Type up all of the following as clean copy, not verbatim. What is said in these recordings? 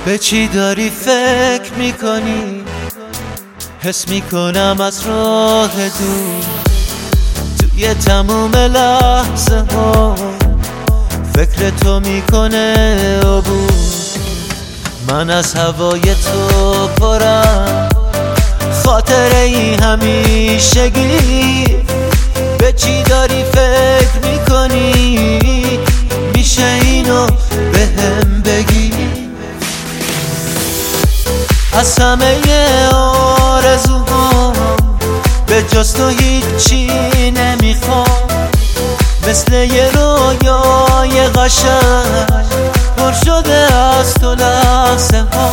به چی داری فکر میکنی؟ حس میکنم از راه دور توی تموم لحظه ها فکر تو میکنه عبور. من از هوای تو پرم، خاطره ای همیشگی. به چی داری فکر میکنی؟ میشه اینو بهم بگی؟ از همه آرزوهام به جز تو هیچی نمیخوام، مثل یه رویای قشنگ پر شده از تو لحظه ها.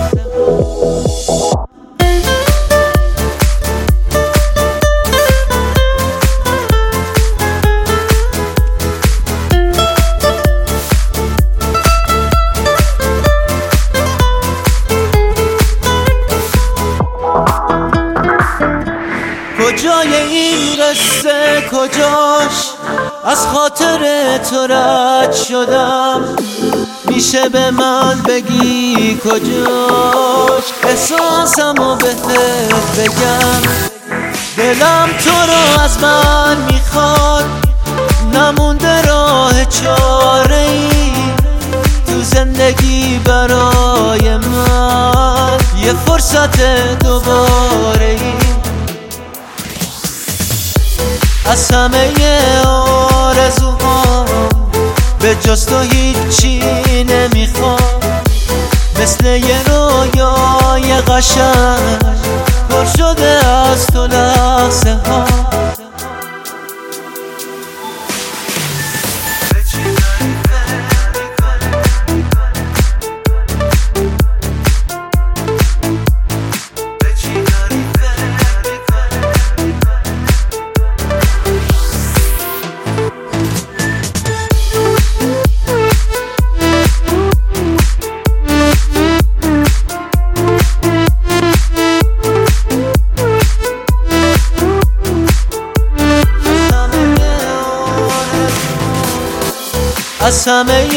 کجای این قصه کجاش؟ از خاطر تو رد شدم، میشه به من بگی کجاش؟ احساسمو بهت بگم، دلم تو رو از من میخواد، نمونده راه چاره ای تو زندگی برای من، یه فرصت دوباره ای. از همه آرزوهام به جز تو هیچی نمیخوام، مثل یه رویای قشنگ پر شده از تو لحظه ها. از همه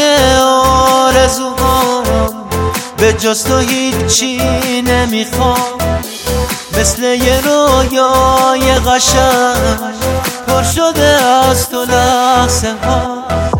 آرزوهام به جز تو هیچی نمیخوام، مثل یه رویای قشنگ پر شده از تو لحظه ها.